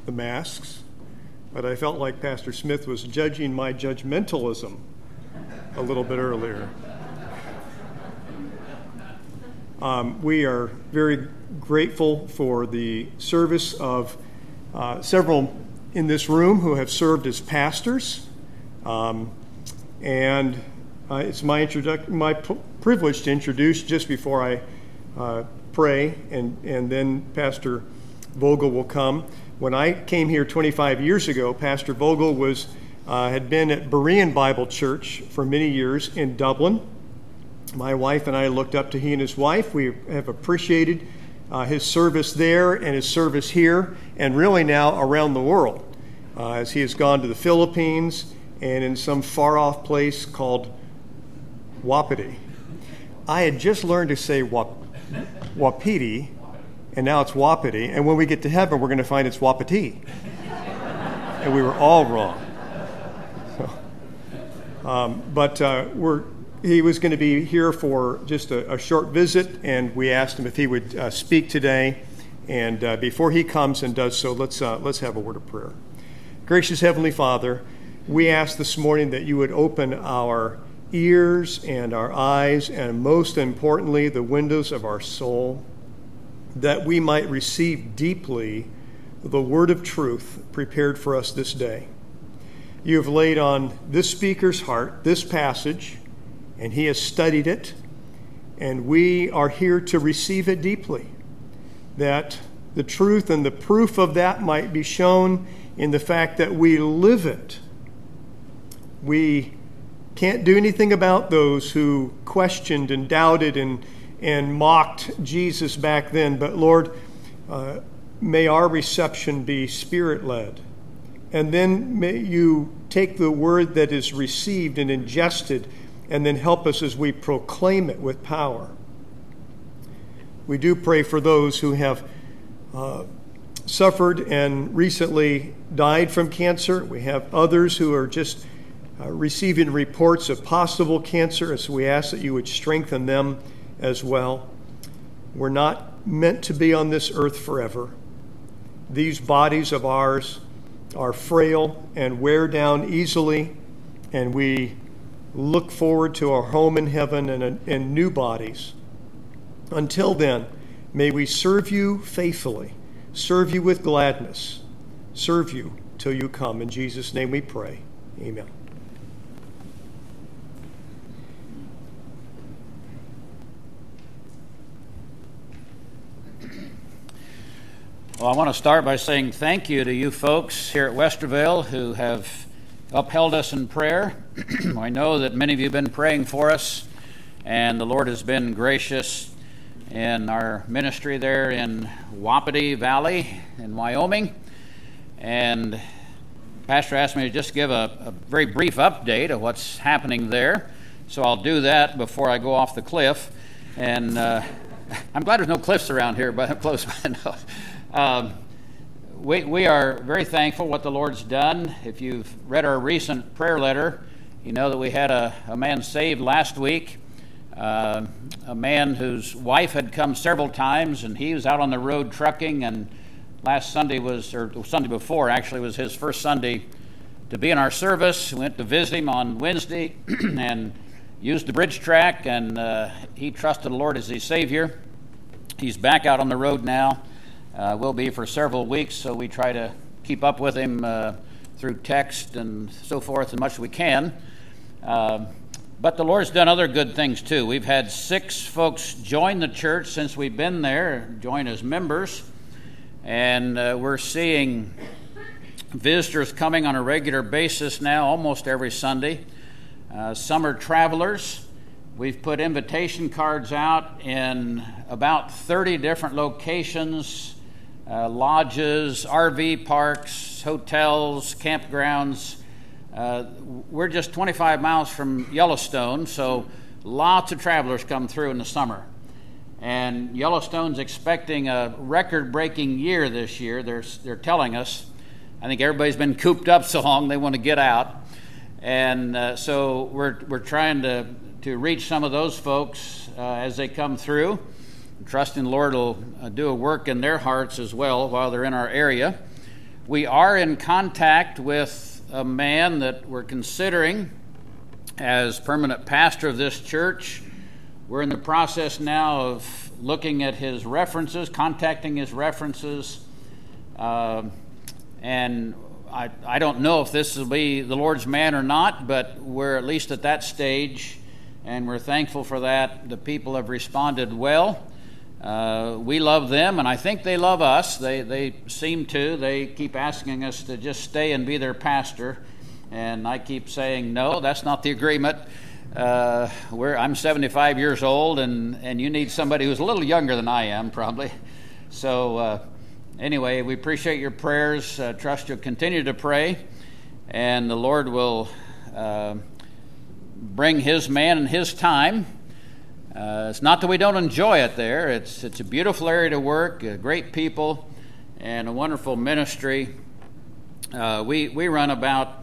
the masks, but I felt like Pastor Smith was judging my judgmentalism a little bit earlier. We are very grateful for the service of several in this room who have served as pastors, and it's my privilege to introduce, just before I pray, and then Pastor Vogel will come. When I came here 25 years ago, Pastor Vogel had been at Berean Bible Church for many years in Dublin. My wife and I looked up to he and his wife. We have appreciated his service there and his service here, and really now around the world, as he has gone to the Philippines and in some far-off place called Wapiti. I had just learned to say Wapiti, and now it's Wapiti, and when we get to heaven, we're going to find it's Wapiti. And we were all wrong. He was going to be here for just a short visit, and we asked him if he would speak today. And before he comes and does so, let's have a word of prayer. Gracious Heavenly Father, we ask this morning that you would open our ears and our eyes, and most importantly, the windows of our soul, that we might receive deeply the word of truth prepared for us this day. You have laid on this speaker's heart this passage, and he has studied it, and we are here to receive it deeply, that the truth and the proof of that might be shown in the fact that we live it. We can't do anything about those who questioned and doubted and mocked Jesus back then, but Lord, may our reception be Spirit-led. And then may you take the word that is received and ingested, and then help us as we proclaim it with power. We do pray for those who have suffered and recently died from cancer. We have others who are just receiving reports of possible cancer, and so we ask that you would strengthen them as well. We're not meant to be on this earth forever. These bodies of ours are frail and wear down easily, and we look forward to our home in heaven and new bodies. Until then, may we serve you faithfully, serve you with gladness, serve you till you come. In Jesus' name we pray. Amen. Well, I want to start by saying thank you to you folks here at Westerville who have upheld us in prayer. I know that many of you have been praying for us, and the Lord has been gracious in our ministry there in Wapiti Valley in Wyoming. And Pastor asked me to just give a very brief update of what's happening there, so I'll do that before I go off the cliff. And I'm glad there's no cliffs around here, but I'm close by enough. We are very thankful what the Lord's done. If you've read our recent prayer letter, you know that we had a man saved last week, a man whose wife had come several times, and he was out on the road trucking, and last Sunday Sunday before actually was his first Sunday to be in our service. We went to visit him on Wednesday and used the bridge track, and he trusted the Lord as his Savior. He's back out on the road now. Will be for several weeks, so we try to keep up with him through text and so forth as much as we can. But the Lord's done other good things too. We've had 6 folks join the church since we've been there, join as members, and we're seeing visitors coming on a regular basis now, almost every Sunday. Some are travelers. We've put invitation cards out in about 30 different locations, lodges, RV parks, hotels, campgrounds. We're just 25 miles from Yellowstone, so lots of travelers come through in the summer. And Yellowstone's expecting a record-breaking year this year, they're telling us. I think everybody's been cooped up so long they want to get out. And so we're trying to reach some of those folks as they come through. Trusting the Lord will do a work in their hearts as well while they're in our area. We are in contact with a man that we're considering as permanent pastor of this church. We're in the process now of looking at his references, contacting his references, and I don't know if this will be the Lord's man or not, but we're at least at that stage, and we're thankful for that. The people have responded well. We love them, and I think they love us. They seem to. They keep asking us to just stay and be their pastor, and I keep saying, no, that's not the agreement. I'm 75 years old, and you need somebody who's a little younger than I am, probably. So anyway, we appreciate your prayers. Trust you'll continue to pray, and the Lord will bring His man in His time. It's not that we don't enjoy it there. It's a beautiful area to work, great people, and a wonderful ministry. We run about,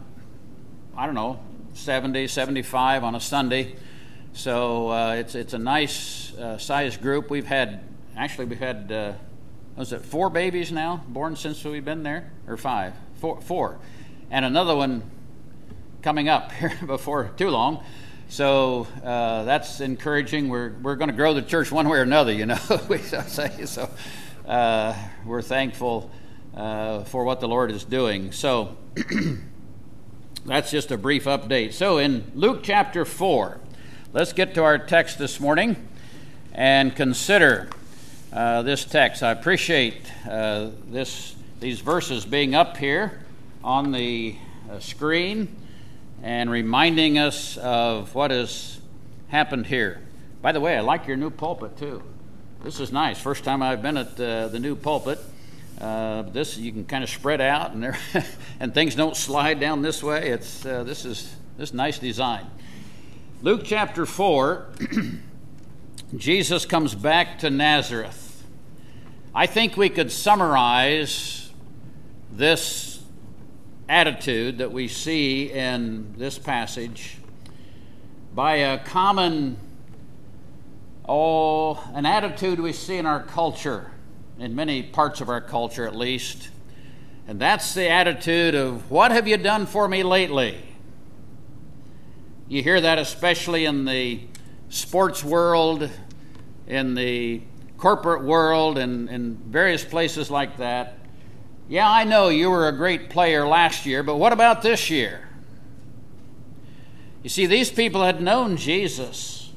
70, 75 on a Sunday. So it's a nice sized group. We've had 4 babies now born since we've been there, or 5? 4, and another one coming up here before too long. So that's encouraging. We're going to grow the church one way or another, we say. So we're thankful for what the Lord is doing. So that's just a brief update. So in Luke chapter 4, let's get to our text this morning and consider this text. I appreciate these verses being up here on the screen and reminding us of what has happened here. By the way, I like your new pulpit too. This is nice. First time I've been at the new pulpit. This you can kind of spread out, and and things don't slide down this way. This is nice design. Luke chapter 4. Jesus comes back to Nazareth. I think we could summarize this attitude that we see in this passage by a common, an attitude we see in our culture, in many parts of our culture at least, and that's the attitude of, what have you done for me lately? You hear that especially in the sports world, in the corporate world, and in various places like that. Yeah, I know you were a great player last year, but what about this year? You see, these people had known Jesus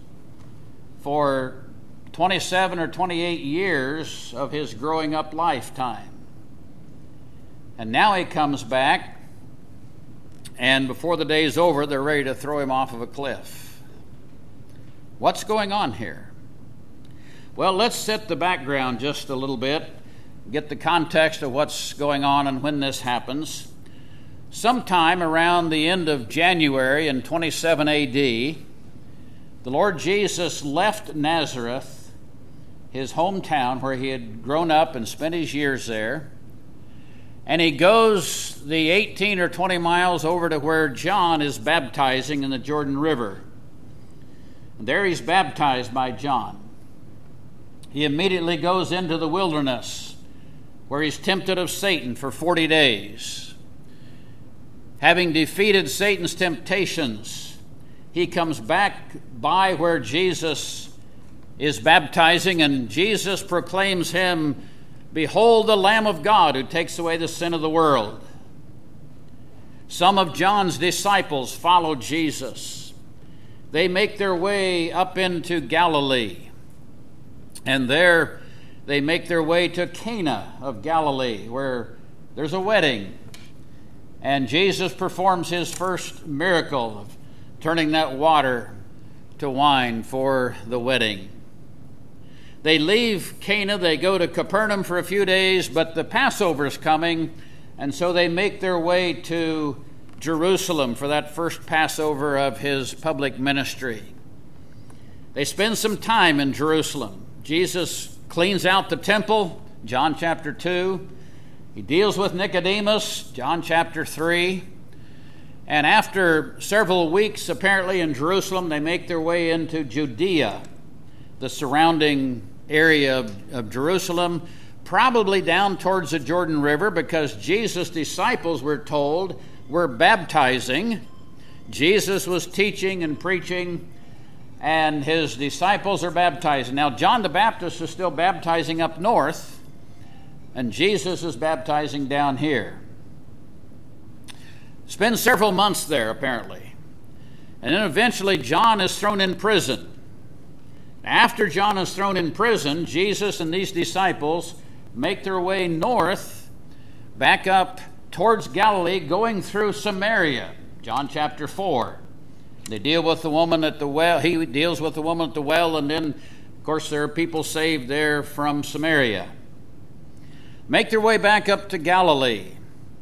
for 27 or 28 years of his growing up lifetime. And now he comes back, and before the day's over, they're ready to throw him off of a cliff. What's going on here? Well, let's set the background just a little bit. Get the context of what's going on and when this happens. Sometime around the end of January in 27 AD, the Lord Jesus left Nazareth, his hometown where he had grown up and spent his years there, and he goes the 18 or 20 miles over to where John is baptizing in the Jordan River. And there he's baptized by John. He immediately goes into the wilderness, where he's tempted of Satan for 40 days. Having defeated Satan's temptations, he comes back by where Jesus is baptizing, and Jesus proclaims him, "Behold the Lamb of God who takes away the sin of the world." Some of John's disciples follow Jesus. They make their way up into Galilee, and there they make their way to Cana of Galilee, where there's a wedding. And Jesus performs his first miracle of turning that water to wine for the wedding. They leave Cana, they go to Capernaum for a few days, but the Passover is coming, and so they make their way to Jerusalem for that first Passover of his public ministry. They spend some time in Jerusalem. Jesus cleans out the temple, John chapter 2. He deals with Nicodemus, John chapter 3. And after several weeks, apparently, in Jerusalem, they make their way into Judea, the surrounding area of Jerusalem, probably down towards the Jordan River, because Jesus' disciples, we're told, were baptizing. Jesus was teaching and preaching, and his disciples are baptizing. Now, John the Baptist is still baptizing up north, and Jesus is baptizing down here. Spends several months there, apparently. And then eventually John is thrown in prison. After John is thrown in prison, Jesus and these disciples make their way north, back up towards Galilee, going through Samaria. John chapter 4. They deal with the woman at the well. He deals with the woman at the well, and then, of course, there are people saved there from Samaria. Make their way back up to Galilee.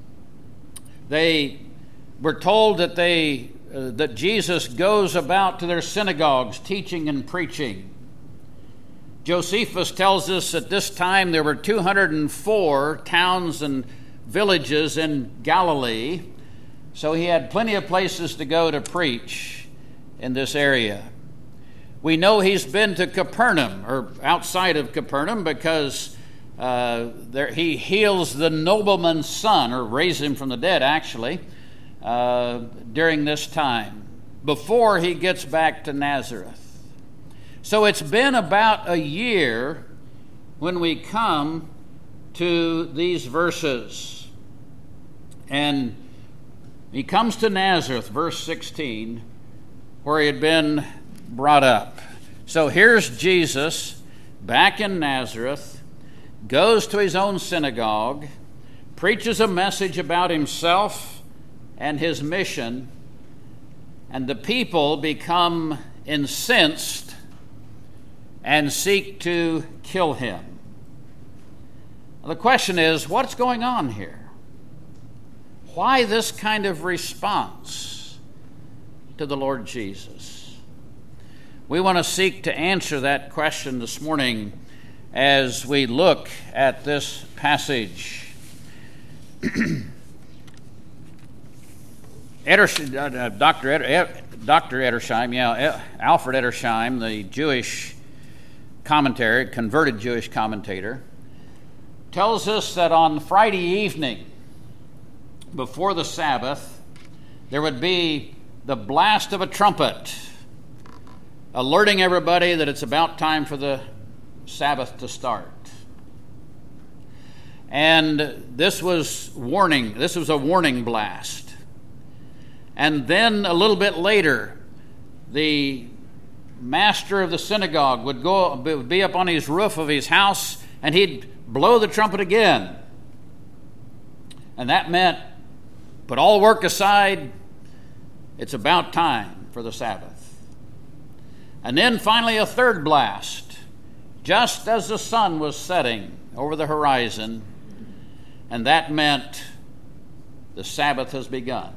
They were told that that Jesus goes about to their synagogues teaching and preaching. Josephus tells us at this time there were 204 towns and villages in Galilee, so he had plenty of places to go to preach in this area. We know he's been to Capernaum, or outside of Capernaum, because he heals the nobleman's son, or raised him from the dead, actually, during this time, before he gets back to Nazareth. So it's been about a year when we come to these verses. And he comes to Nazareth, verse 16, where he had been brought up. So here's Jesus back in Nazareth, goes to his own synagogue, preaches a message about himself and his mission, and the people become incensed and seek to kill him. The question is, what's going on here? Why this kind of response to the Lord Jesus? We want to seek to answer that question this morning as we look at this passage. Dr. Edersheim, Alfred Edersheim, the Jewish commentator, converted Jewish commentator, tells us that on Friday evening, before the Sabbath, there would be the blast of a trumpet, alerting everybody that it's about time for the Sabbath to start. And this was a warning blast. And then a little bit later, the master of the synagogue would be up on his roof of his house, and he'd blow the trumpet again. And that meant, put all work aside, it's about time for the Sabbath. And then finally a third blast, just as the sun was setting over the horizon, and that meant the Sabbath has begun.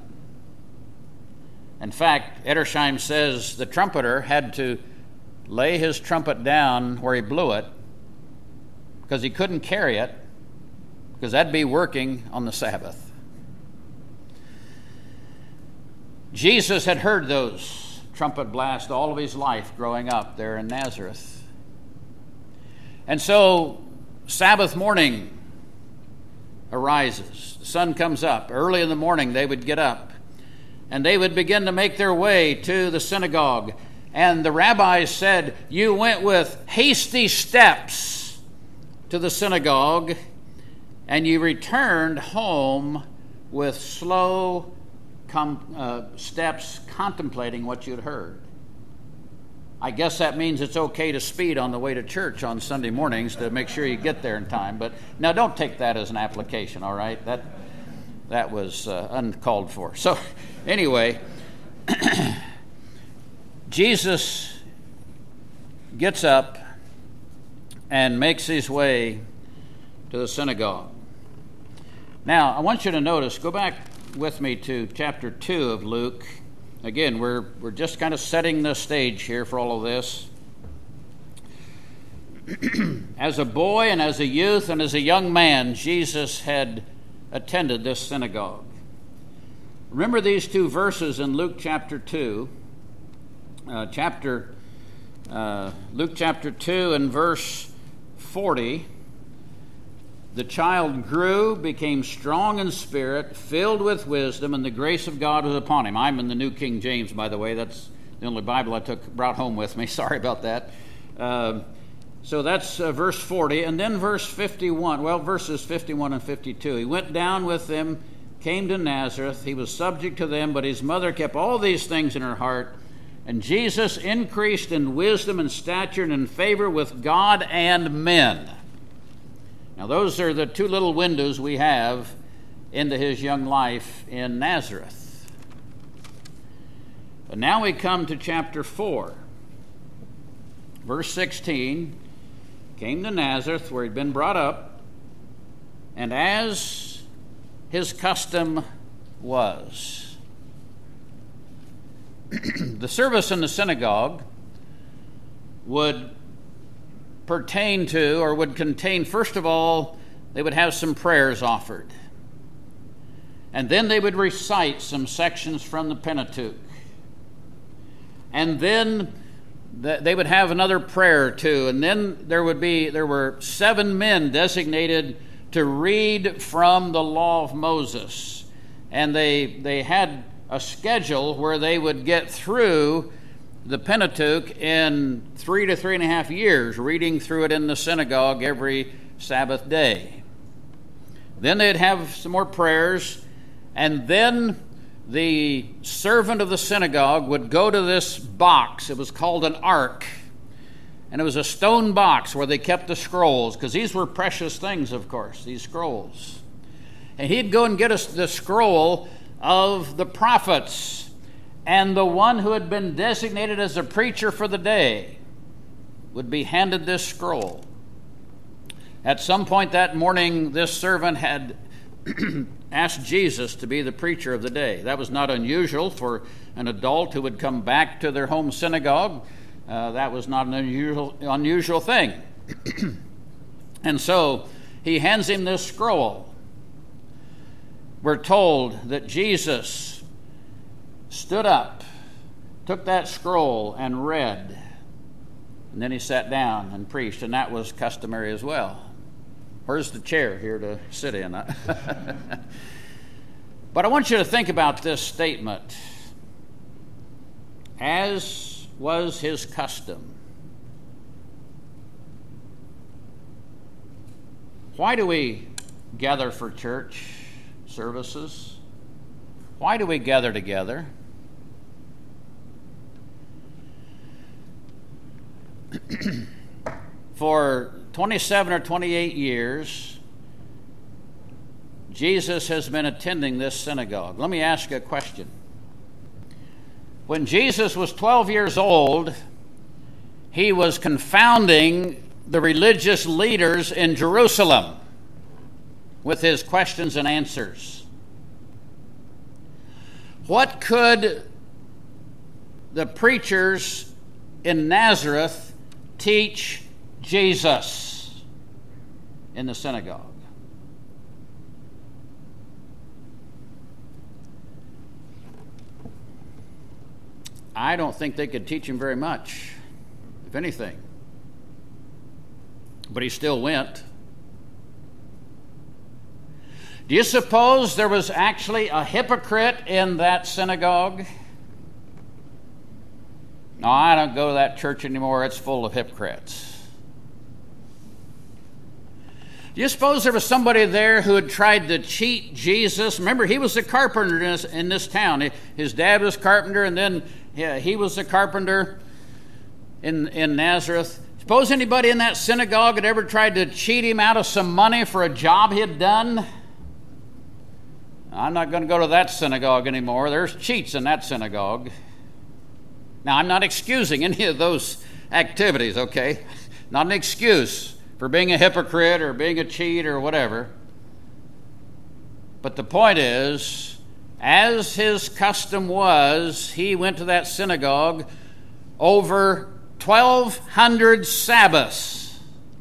In fact, Edersheim says the trumpeter had to lay his trumpet down where he blew it because he couldn't carry it, because that'd be working on the Sabbath. Jesus had heard those trumpet blasts all of his life growing up there in Nazareth. And so Sabbath morning arises. The sun comes up. Early in the morning they would get up, and they would begin to make their way to the synagogue. And the rabbis said, you went with hasty steps to the synagogue, and you returned home with slow steps, contemplating what you'd heard. I guess that means it's okay to speed on the way to church on Sunday mornings to make sure you get there in time. But now don't take that as an application, all right? That was uncalled for. So anyway, Jesus gets up and makes his way to the synagogue. Now, I want you to notice, go back with me to chapter 2 of Luke. Again, we're just kind of setting the stage here for all of this. As a boy and as a youth and as a young man, Jesus had attended this synagogue. Remember these two verses in Luke chapter 2. Luke chapter 2 and verse 40. The child grew, became strong in spirit, filled with wisdom, and the grace of God was upon him. I'm in the New King James, by the way. That's the only Bible I brought home with me. Sorry about that. So that's verse 40. And then verse 51. Well, verses 51 and 52. He went down with them, came to Nazareth. He was subject to them, but his mother kept all these things in her heart. And Jesus increased in wisdom and stature and in favor with God and men. Now, those are the two little windows we have into his young life in Nazareth. But now we come to chapter 4. Verse 16, came to Nazareth, where he'd been brought up, and as his custom was. The service in the synagogue would pertain to, or would contain, first of all, they would have some prayers offered. And then they would recite some sections from the Pentateuch. And then they would have another prayer or two. And then there were 7 men designated to read from the law of Moses. And they had a schedule where they would get through the Pentateuch in 3 to 3.5 years, reading through it in the synagogue every Sabbath day. Then they'd have some more prayers, and then the servant of the synagogue would go to this box. It was called an ark, and it was a stone box where they kept the scrolls, because these were precious things, of course, these scrolls. And he'd go and get us the scroll of the prophets. And the one who had been designated as a preacher for the day would be handed this scroll. At some point that morning, this servant had asked Jesus to be the preacher of the day. That was not unusual for an adult who would come back to their home synagogue. That was not an unusual thing. And so he hands him this scroll. We're told that Jesus stood up, took that scroll and read, and then he sat down and preached, and that was customary as well. Where's the chair here to sit in? But I want you to think about this statement. As was his custom. Why do we gather for church services? Why do we gather together? For 27 or 28 years, Jesus has been attending this synagogue. Let me ask you a question. When Jesus was 12 years old, he was confounding the religious leaders in Jerusalem with his questions and answers. What could the preachers in Nazareth teach Jesus in the synagogue? I don't think they could teach him very much, if anything. But he still went. Do you suppose there was actually a hypocrite in that synagogue? No, I don't go to that church anymore. It's full of hypocrites. Do you suppose there was somebody there who had tried to cheat Jesus? Remember, he was a carpenter in this town. His dad was carpenter, and then he was a carpenter in Nazareth. Suppose anybody in that synagogue had ever tried to cheat him out of some money for a job he had done? I'm not going to go to that synagogue anymore. There's cheats in that synagogue. Now, I'm not excusing any of those activities, okay? Not an excuse for being a hypocrite or being a cheat or whatever. But the point is, as his custom was, he went to that synagogue over 1,200 Sabbaths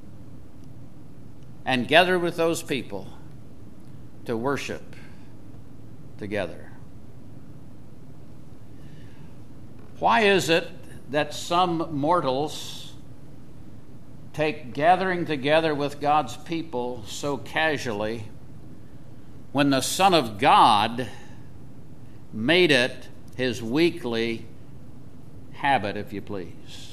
and gathered with those people to worship together. Why is it that some mortals take gathering together with God's people so casually when the Son of God made it his weekly habit, if you please.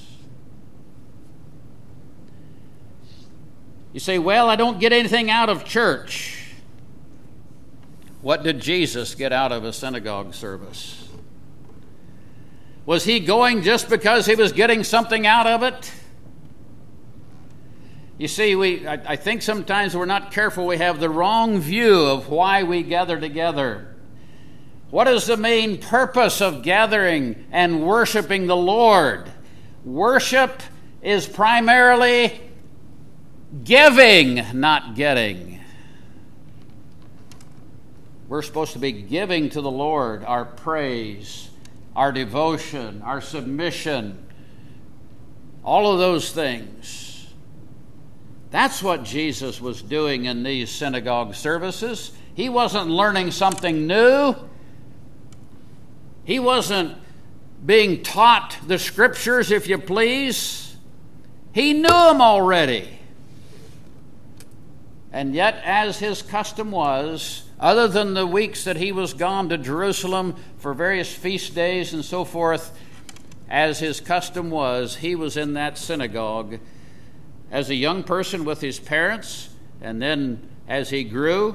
You say, well, I don't get anything out of church. What did Jesus get out of a synagogue service? Was he going just because he was getting something out of it? You see, I think sometimes we're not careful. We have the wrong view of why we gather together. What is the main purpose of gathering and worshiping the Lord? Worship is primarily giving, not getting. We're supposed to be giving to the Lord our praise, our devotion, our submission, all of those things. That's what Jesus was doing in these synagogue services. He wasn't learning something new. He wasn't being taught the scriptures, if you please. He knew them already. And yet, as his custom was, other than the weeks that he was gone to Jerusalem for various feast days and so forth, as his custom was, he was in that synagogue as a young person with his parents, and then as he grew,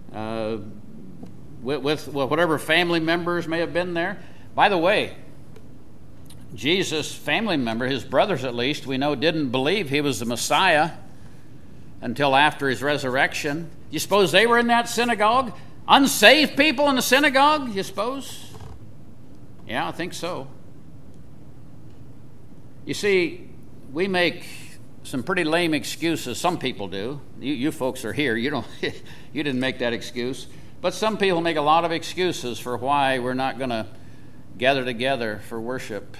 with whatever family members may have been there. By the way, Jesus' family member, his brothers at least, we know didn't believe he was the Messiah until after his resurrection. You suppose they were in that synagogue? Unsaved people in the synagogue, you suppose? Yeah, I think so. You see, we make some pretty lame excuses. Some people do. You folks are here. You didn't make that excuse. But some people make a lot of excuses for why we're not going to gather together for worship,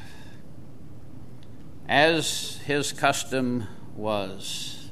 as his custom was.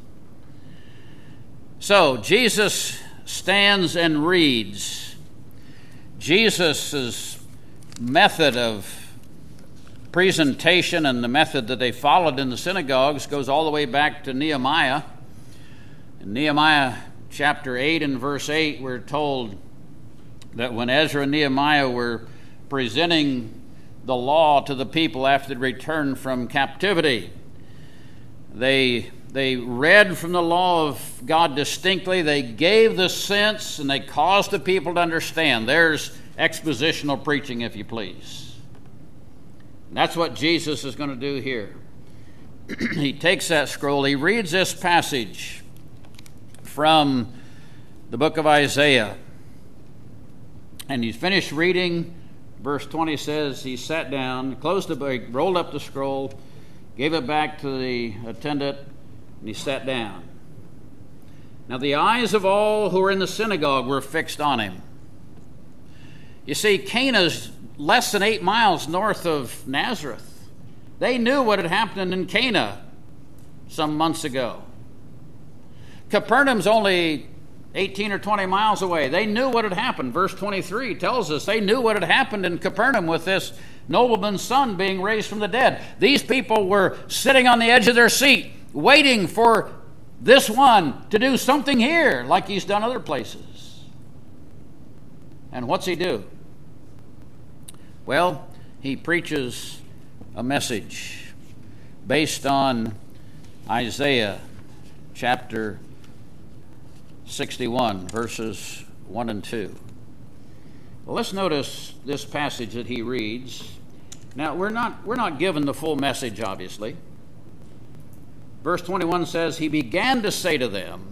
So Jesus stands and reads. Jesus' method of presentation and the method that they followed in the synagogues goes all the way back to Nehemiah. In Nehemiah chapter 8 and verse 8, we're told that when Ezra and Nehemiah were presenting the law to the people after they returned from captivity, they read from the law of God distinctly. They gave the sense and they caused the people to understand. There's expositional preaching, if you please. That's what Jesus is going to do here. He takes that scroll, he reads this passage from the book of Isaiah. And he's finished reading. Verse 20 says, he sat down, closed the book, rolled up the scroll, gave it back to the attendant, and he sat down. Now the eyes of all who were in the synagogue were fixed on him. You see, Cana's less than 8 miles north of Nazareth. They knew what had happened in Cana some months ago. Capernaum's only 18 or 20 miles away. They knew what had happened. Verse 23 tells us they knew what had happened in Capernaum with this nobleman's son being raised from the dead. These people were sitting on the edge of their seat, waiting for this one to do something here like he's done other places. And what's he do? Well, he preaches a message based on Isaiah chapter 61, verses 1 and 2. Well, let's notice this passage that he reads. Now, we're not given the full message, obviously. Verse 21 says, he began to say to them,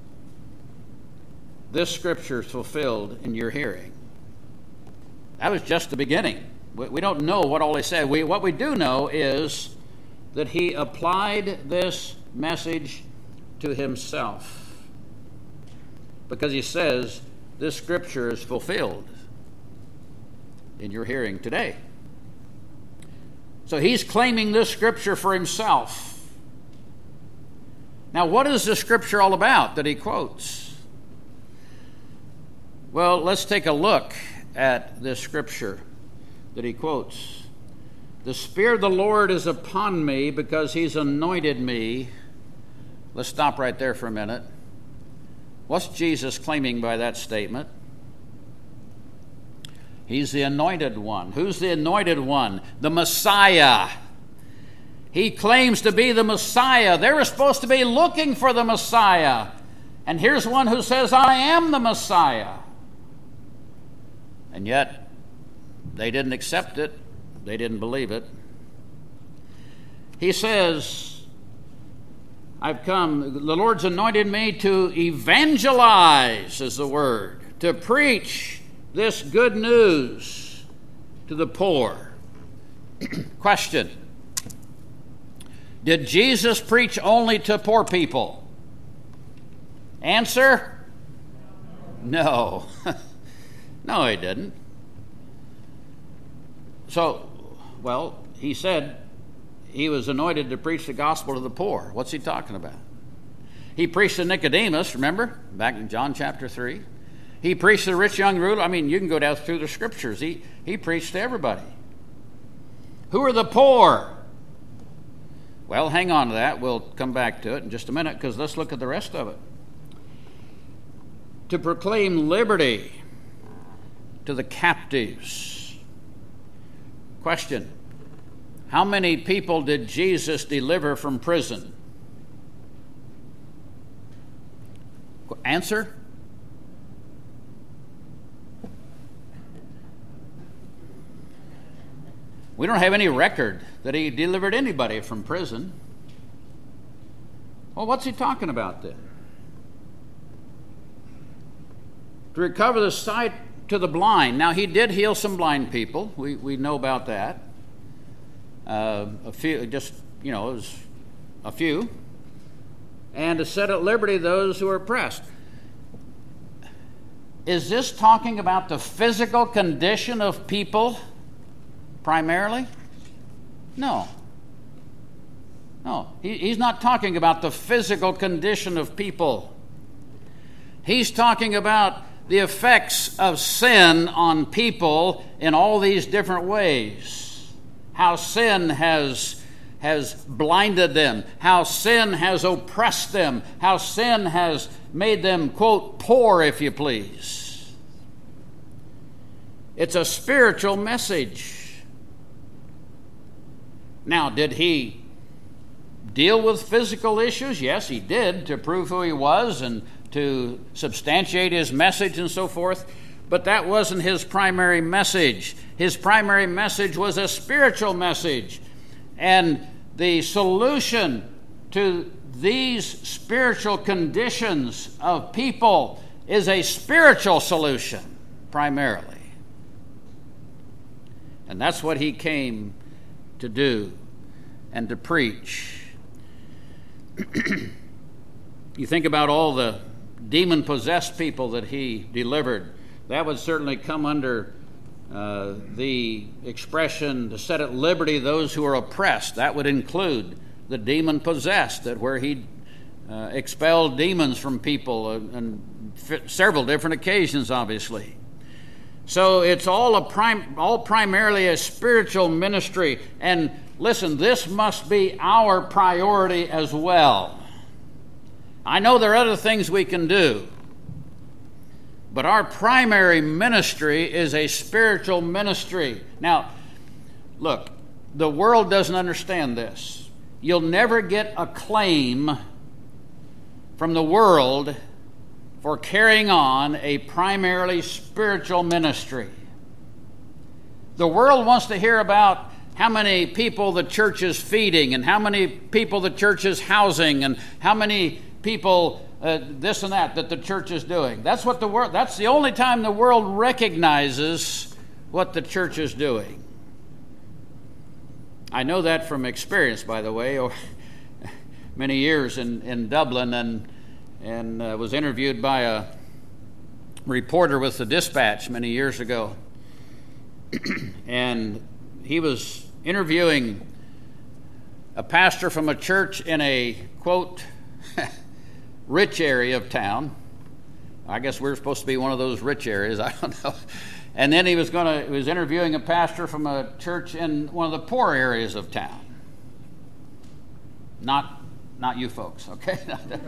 this scripture is fulfilled in your hearing. That was just the beginning. We don't know what all he said. What we do know is that he applied this message to himself, because he says this scripture is fulfilled in your hearing today. So he's claiming this scripture for himself. Now, what is the scripture all about that he quotes? Well, let's take a look at this scripture that he quotes. The Spirit of the Lord is upon me because he's anointed me Let's stop right there for a minute. What's Jesus claiming by that statement? He's the anointed one. Who's the anointed one? The Messiah. He claims to be the Messiah. They were supposed to be looking for the Messiah. And here's one who says, I am the Messiah. And yet, they didn't accept it. They didn't believe it. He says, I've come, the Lord's anointed me to evangelize, is the word, to preach this good news to the poor. Question: did Jesus preach only to poor people? Answer: no. No, he didn't. So, well, he said he was anointed to preach the gospel to the poor. What's he talking about? He preached to Nicodemus, remember, back in John chapter 3. He preached to the rich young ruler. I mean, you can go down through the scriptures. He preached to everybody. Who are the poor? Well, hang on to that. We'll come back to it in just a minute, because let's look at the rest of it. To proclaim liberty to the captives. Question: how many people did Jesus deliver from prison? Answer: we don't have any record that he delivered anybody from prison. Well, what's he talking about then? To recover the sight to the blind. Now, he did heal some blind people. We know about that. A few, just, it was a few. And to set at liberty those who are oppressed. Is this talking about the physical condition of people primarily? No. No, he's not talking about the physical condition of people. He's talking about the effects of sin on people in all these different ways. How sin has blinded them, how sin has oppressed them, how sin has made them, quote, poor, if you please. It's a spiritual message. Now, did he deal with physical issues? Yes, he did, to prove who he was and to substantiate his message and so forth. But that wasn't his primary message. His primary message was a spiritual message. And the solution to these spiritual conditions of people is a spiritual solution, primarily. And that's what he came to do and to preach. You think about all the demon-possessed people that he delivered. That would certainly come under the expression to set at liberty those who are oppressed. That would include the demon-possessed, that where he expelled demons from people on several different occasions, obviously. So it's all primarily a spiritual ministry. And listen, this must be our priority as well. I know there are other things we can do, but our primary ministry is a spiritual ministry. Now, look, the world doesn't understand this. You'll never get acclaim from the world for carrying on a primarily spiritual ministry. The world wants to hear about how many people the church is feeding and how many people the church is housing and how many people this and that the church is doing. That's the only time the world recognizes what the church is doing. I know that from experience, by the way. Many years in Dublin, and was interviewed by a reporter with the Dispatch many years ago. And he was interviewing a pastor from a church in a, quote, rich area of town. I guess we're supposed to be one of those rich areas. I don't know. And then he was interviewing a pastor from a church in one of the poor areas of town. Not not you folks, okay?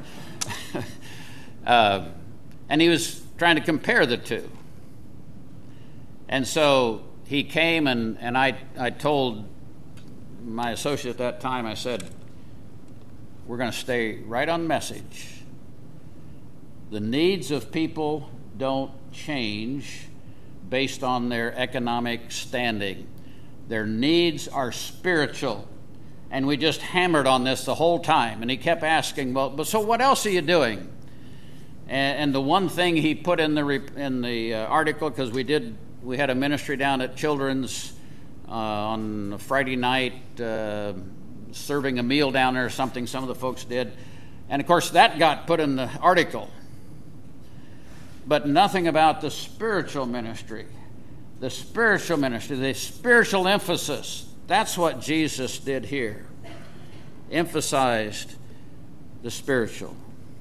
And he was trying to compare the two. And so he came, and I told my associate at that time, I said, we're going to stay right on message. The needs of people don't change based on their economic standing. Their needs are spiritual. And we just hammered on this the whole time. And he kept asking, well, but so what else are you doing? And the one thing he put in the article, because we had a ministry down at Children's on a Friday night, serving a meal down there or something, some of the folks did. And of course that got put in the article. But nothing about the spiritual ministry. The spiritual ministry, the spiritual emphasis. That's what Jesus did here. Emphasized the spiritual.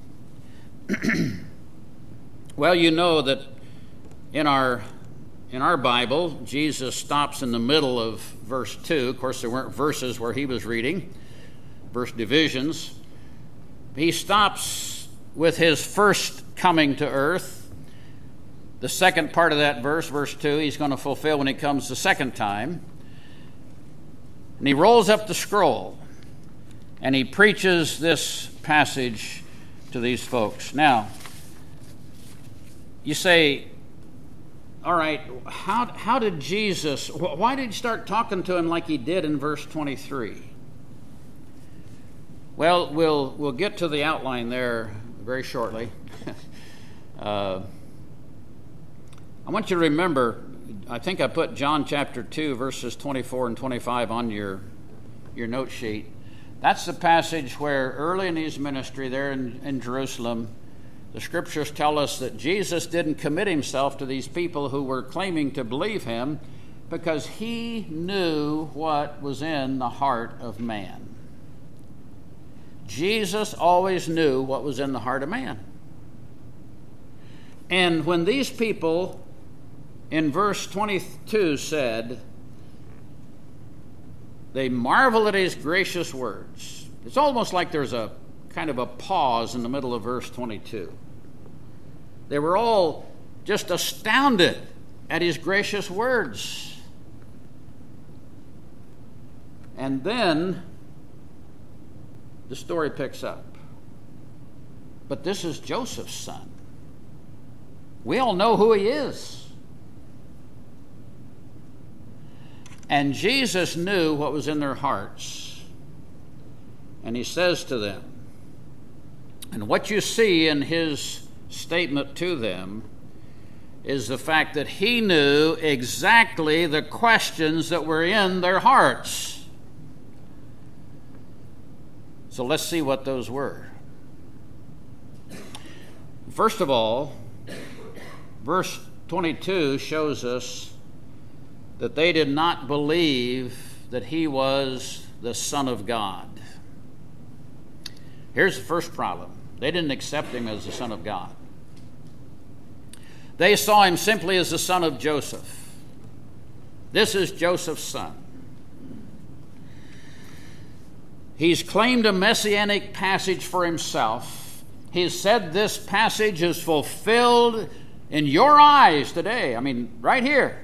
Well, you know that in our Bible, Jesus stops in the middle of verse 2. Of course, there weren't verses where he was reading, verse divisions. He stops with his first coming to earth. The second part of that verse, verse 2, he's going to fulfill when he comes the second time. And he rolls up the scroll, and he preaches this passage to these folks. Now, you say, all right, how did Jesus, why did he start talking to him like he did in verse 23? Well, we'll get to the outline there very shortly. I want you to remember, I think I put John chapter 2, verses 24 and 25 on your note sheet. That's the passage where early in his ministry there in Jerusalem, the scriptures tell us that Jesus didn't commit himself to these people who were claiming to believe him because he knew what was in the heart of man. Jesus always knew what was in the heart of man. And when these people in verse 22 said, they marvel at his gracious words. It's almost like there's a kind of a pause in the middle of verse 22. They were all just astounded at his gracious words. And then the story picks up. But this is Joseph's son. We all know who he is. And Jesus knew what was in their hearts. And he says to them, and what you see in his statement to them is the fact that he knew exactly the questions that were in their hearts. So let's see what those were. First of all, verse 22 shows us that they did not believe that he was the Son of God. Here's the first problem. They didn't accept him as the Son of God. They saw him simply as the son of Joseph. This is Joseph's son. He's claimed a messianic passage for himself. He's said this passage is fulfilled in your eyes today. I mean, right here.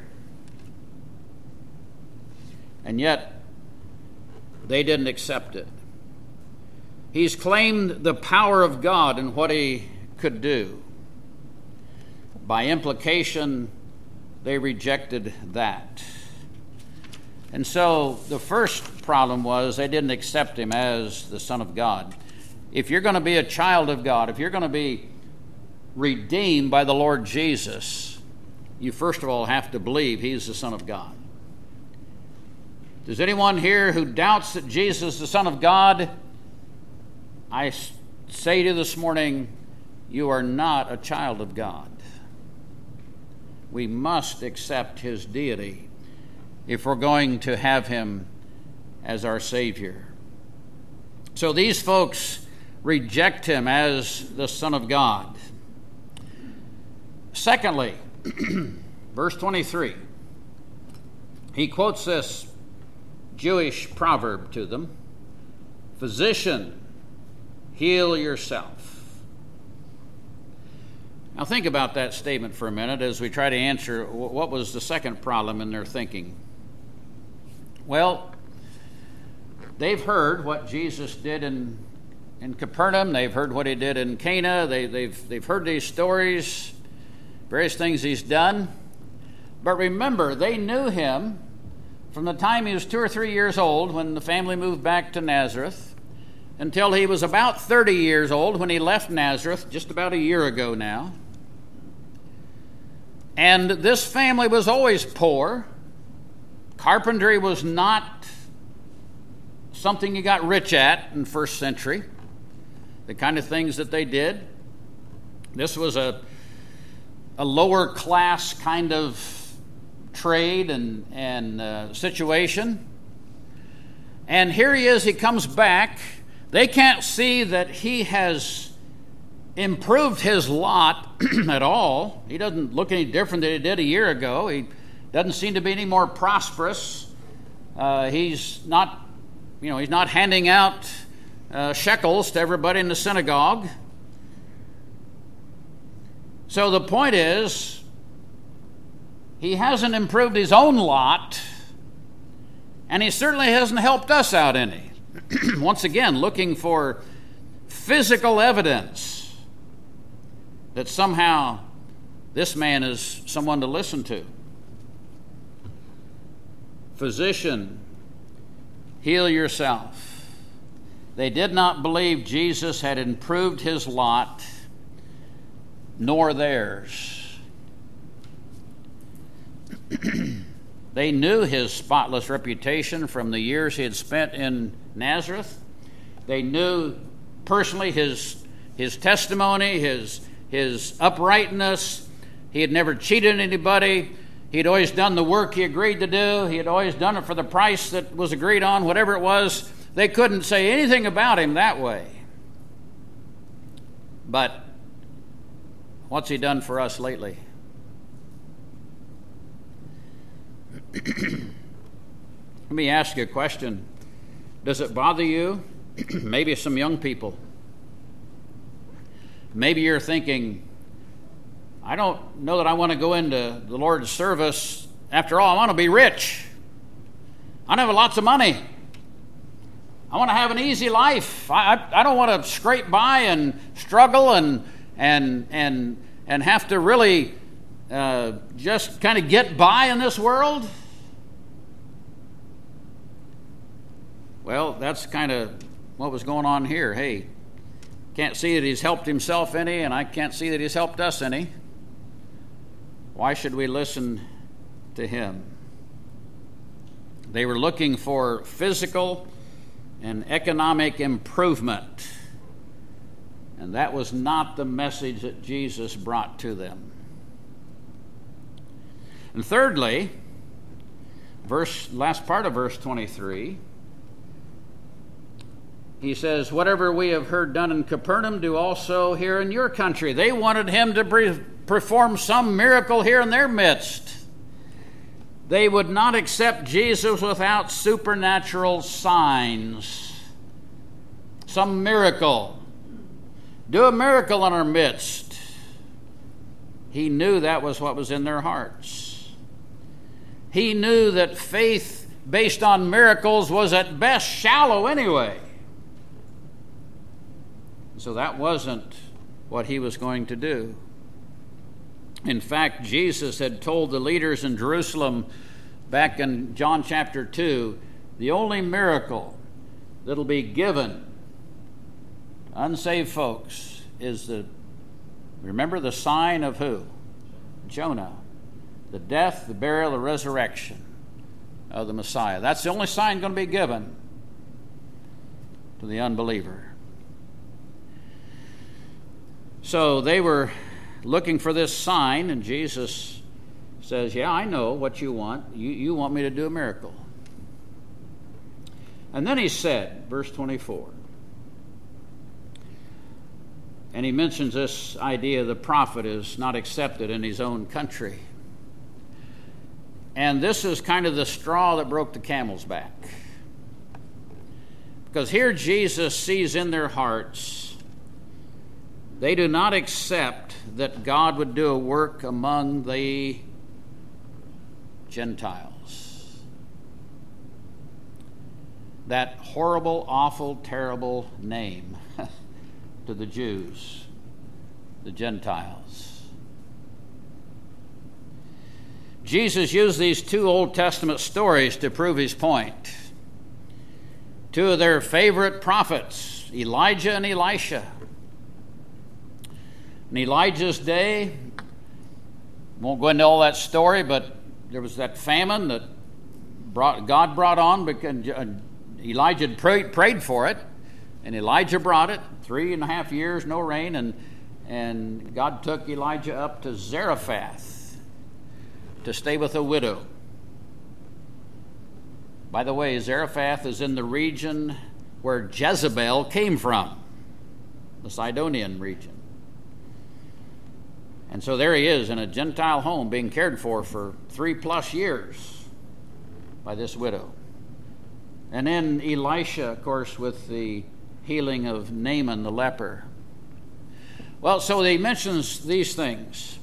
And yet, they didn't accept it. He's claimed the power of God and what he could do. By implication, they rejected that. And so the first problem was they didn't accept him as the Son of God. If you're going to be a child of God, if you're going to be redeemed by the Lord Jesus, you first of all have to believe he's the Son of God. Does anyone here who doubts that Jesus is the Son of God, I say to you this morning, you are not a child of God. We must accept his deity if we're going to have him as our Savior. So these folks reject him as the Son of God. Secondly, verse 23, he quotes this Jewish proverb to them. Physician, heal yourself. Now think about that statement for a minute as we try to answer what was the second problem in their thinking. Well, they've heard what Jesus did in Capernaum. They've heard what he did in Cana. They've heard these stories, various things he's done. But remember, they knew him from the time he was 2 or 3 years old when the family moved back to Nazareth until he was about 30 years old when he left Nazareth, just about a year ago now. And this family was always poor. Carpentry was not something you got rich at in first century, the kind of things that they did. This was a lower class kind of trade and situation. And here he is, he comes back. They can't see that he has improved his lot at all. He doesn't look any different than he did a year ago. He doesn't seem to be any more prosperous. He's not handing out shekels to everybody in the synagogue. So the point is, he hasn't improved his own lot, and he certainly hasn't helped us out any. Once again, looking for physical evidence that somehow this man is someone to listen to. Physician, heal yourself. They did not believe Jesus had improved his lot, nor theirs. They knew his spotless reputation from the years he had spent in Nazareth. They knew personally his testimony, his uprightness. He had never cheated anybody. He had always done the work he agreed to do. He had always done it for the price that was agreed on, whatever it was. They couldn't say anything about him that way. But what's he done for us lately? Let me ask you a question. Does it bother you? Maybe some young people. Maybe you're thinking, I don't know that I want to go into the Lord's service. After all, I want to be rich. I want to have lots of money. I want to have an easy life. I don't want to scrape by and struggle and have to really just kind of get by in this world. Well, that's kind of what was going on here. Hey, can't see that he's helped himself any, and I can't see that he's helped us any. Why should we listen to him? They were looking for physical and economic improvement, and that was not the message that Jesus brought to them. And thirdly, last part of verse 23, he says, whatever we have heard done in Capernaum, do also here in your country. They wanted him to perform some miracle here in their midst. They would not accept Jesus without supernatural signs. Some miracle. Do a miracle in our midst. He knew that was what was in their hearts. He knew that faith based on miracles was at best shallow anyway. So that wasn't what he was going to do. In fact, Jesus had told the leaders in Jerusalem back in John chapter 2, the only miracle that'll be given to unsaved folks is remember the sign of who? Jonah. The death, the burial, the resurrection of the Messiah. That's the only sign going to be given to the unbeliever. So they were looking for this sign, and Jesus says, yeah, I know what you want. You want me to do a miracle. And then he said, verse 24, and he mentions this idea the prophet is not accepted in his own country. And this is kind of the straw that broke the camel's back. Because here Jesus sees in their hearts They do not accept that God would do a work among the Gentiles. That horrible, awful, terrible name to the Jews, the Gentiles. Jesus used these two Old Testament stories to prove his point. Two of their favorite prophets, Elijah and Elisha. In Elijah's day, won't go into all that story, but there was that famine that God brought on because Elijah had prayed for it, and Elijah brought it. 3.5 years, no rain, and God took Elijah up to Zarephath to stay with a widow. By the way, Zarephath is in the region where Jezebel came from, the Sidonian region. And so there he is in a Gentile home being cared for 3+ years by this widow. And then Elisha, of course, with the healing of Naaman the leper. Well, so he mentions these things.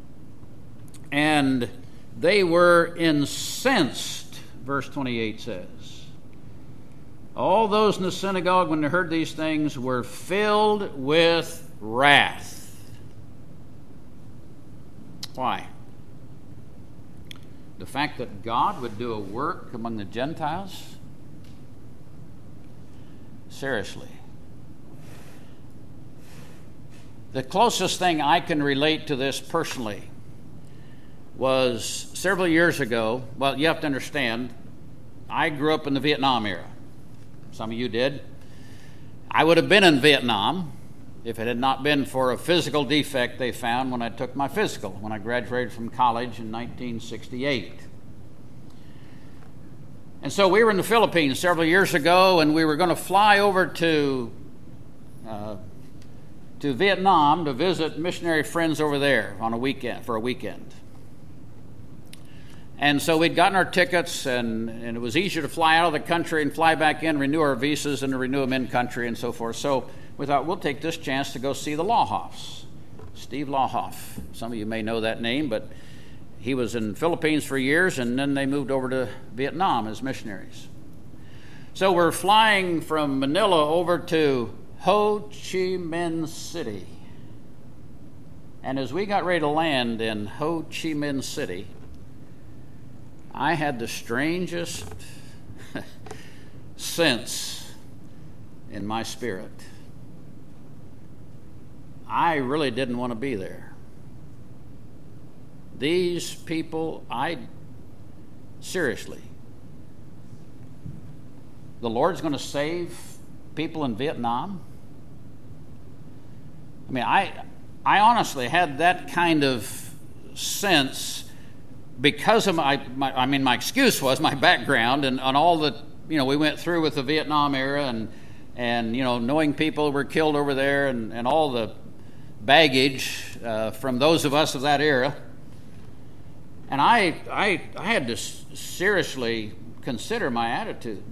And they were incensed, verse 28 says. All those in the synagogue, when they heard these things, were filled with wrath. Why? The fact that God would do a work among the Gentiles? Seriously. The closest thing I can relate to this personally was several years ago. Well, you have to understand, I grew up in the Vietnam era. Some of you did. I would have been in Vietnam if it had not been for a physical defect they found when I took my physical, when I graduated from college in 1968. And so we were in the Philippines several years ago, and we were going to fly over to Vietnam to visit missionary friends over there on a weekend, for a weekend. And so we'd gotten our tickets, and it was easier to fly out of the country and fly back in, renew our visas, and to renew them in country and so forth. So we thought, we'll take this chance to go see the Lauhoffs. Steve Lauhoff. Some of you may know that name, but he was in the Philippines for years, and then they moved over to Vietnam as missionaries. So we're flying from Manila over to Ho Chi Minh City. And as we got ready to land in Ho Chi Minh City, I had the strangest sense in my spirit. I really didn't want to be there. These people, seriously, the Lord's going to save people in Vietnam? I mean, I honestly had that kind of sense because of my excuse was my background and all that, we went through with the Vietnam era and knowing people were killed over there and all the baggage from those of us of that era. And I had to seriously consider my attitude.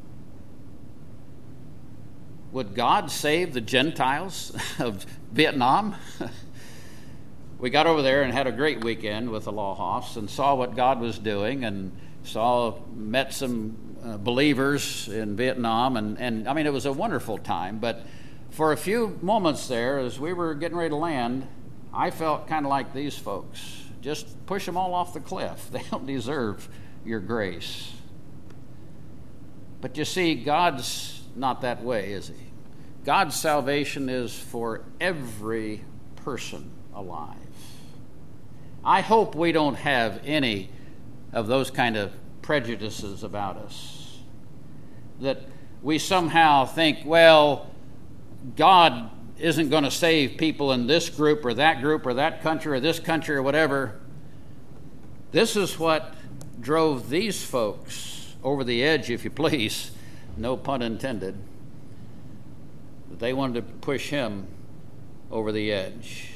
Would God save the Gentiles of Vietnam? We got over there and had a great weekend with the Lauhoffs and saw what God was doing and met some believers in Vietnam. And I mean, it was a wonderful time. But for a few moments there, as we were getting ready to land, I felt kind of like these folks. Just push them all off the cliff. They don't deserve your grace. But you see, God's not that way, is he? God's salvation is for every person alive. I hope we don't have any of those kind of prejudices about us. That we somehow think, well, God isn't going to save people in this group or that country or this country or whatever. This is what drove these folks over the edge, if you please, no pun intended. They wanted to push him over the edge.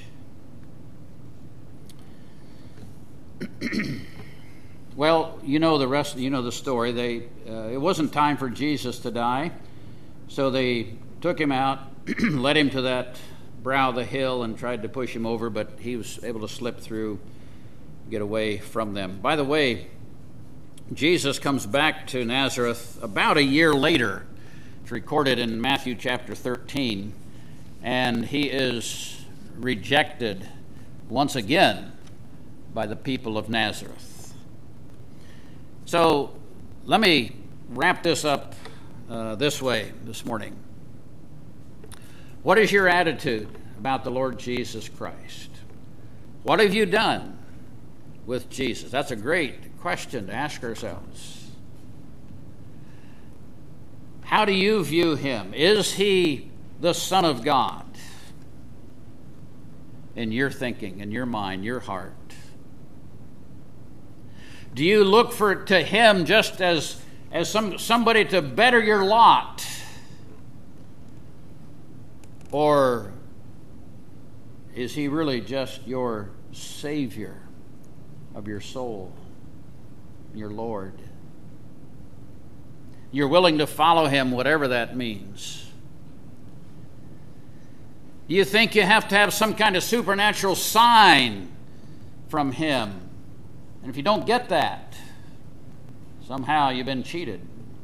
Well, the rest, the story. It wasn't time for Jesus to die, so they took him out, led him to that brow of the hill and tried to push him over, but he was able to slip through, get away from them. By the way, Jesus comes back to Nazareth about a year later. It's recorded in Matthew chapter 13, and he is rejected once again by the people of Nazareth. So let me wrap this up this way this morning. What is your attitude about the Lord Jesus Christ? What have you done with Jesus? That's a great question to ask ourselves. How do you view him? Is he the Son of God in your thinking, in your mind, your heart? Do you look to him just as somebody to better your lot? Or is he really just your Savior of your soul, your Lord? You're willing to follow him, whatever that means. You think you have to have some kind of supernatural sign from him. And if you don't get that, somehow you've been cheated.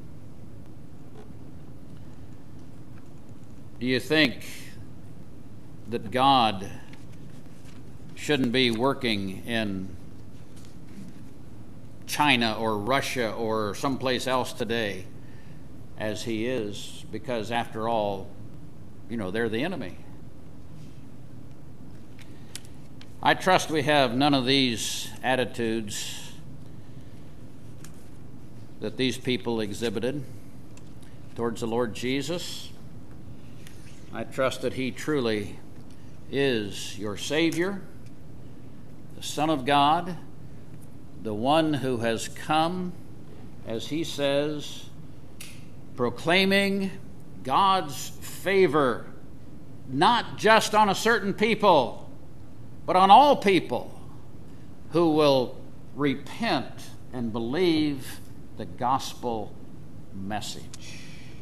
Do you think that God shouldn't be working in China or Russia or someplace else today as he is? Because after all, they're the enemy. I trust we have none of these attitudes that these people exhibited towards the Lord Jesus. I trust that he truly is your Savior, the Son of God, the one who has come, as he says, proclaiming God's favor, not just on a certain people, but on all people who will repent and believe the gospel message.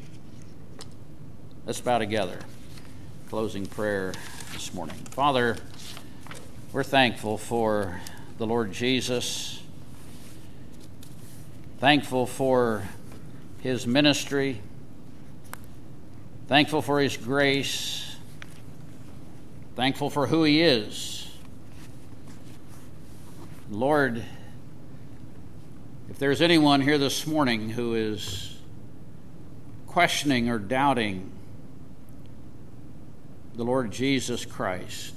Let's bow together. Closing prayer this morning. Father, we're thankful for the Lord Jesus, thankful for his ministry, thankful for his grace, thankful for who he is. Lord, if there's anyone here this morning who is questioning or doubting the Lord Jesus Christ,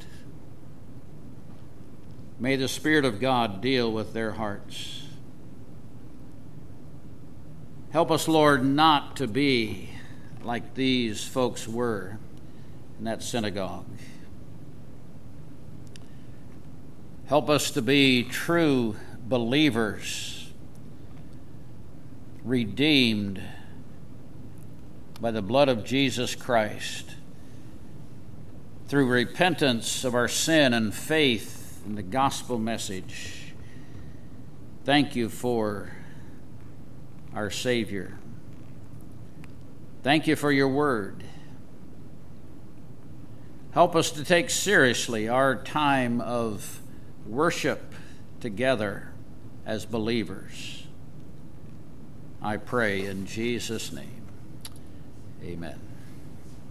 may the Spirit of God deal with their hearts. Help us, Lord, not to be like these folks were in that synagogue. Help us to be true believers, redeemed by the blood of Jesus Christ, through repentance of our sin and faith in the gospel message. Thank you for our Savior. Thank you for your word. Help us to take seriously our time of worship together as believers. I pray in Jesus' name. Amen.